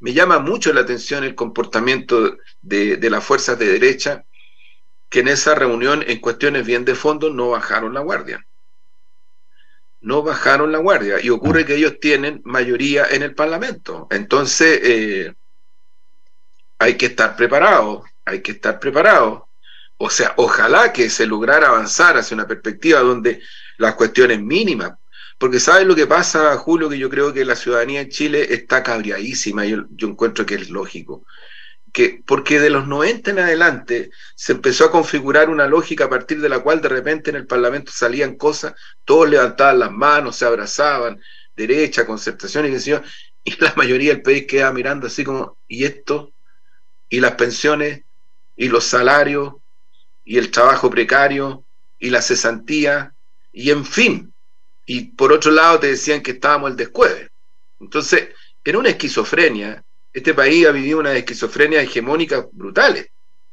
me llama mucho la atención el comportamiento de las fuerzas de derecha, que en esa reunión, en cuestiones bien de fondo, no bajaron la guardia. No bajaron la guardia. Y ocurre Ah, que ellos tienen mayoría en el Parlamento. Entonces, hay que estar preparados, hay que estar preparados. O sea, ojalá que se lograra avanzar hacia una perspectiva donde las cuestiones mínimas, porque ¿sabes lo que pasa, Julio? Que yo creo que la ciudadanía en Chile está cabreadísima, yo encuentro que es lógico, que porque de los 90 en adelante se empezó a configurar una lógica a partir de la cual de repente en el Parlamento salían cosas, todos levantaban las manos, se abrazaban, derecha, concertación y qué sé yo, y la mayoría del país queda mirando así como, ¿y esto? ¿Y las pensiones? ¿Y los salarios? ¿Y el trabajo precario? ¿Y la cesantía? Y en fin, y por otro lado te decían que estábamos el descueve. Entonces, era una esquizofrenia. Este país ha vivido una esquizofrenia hegemónica brutales.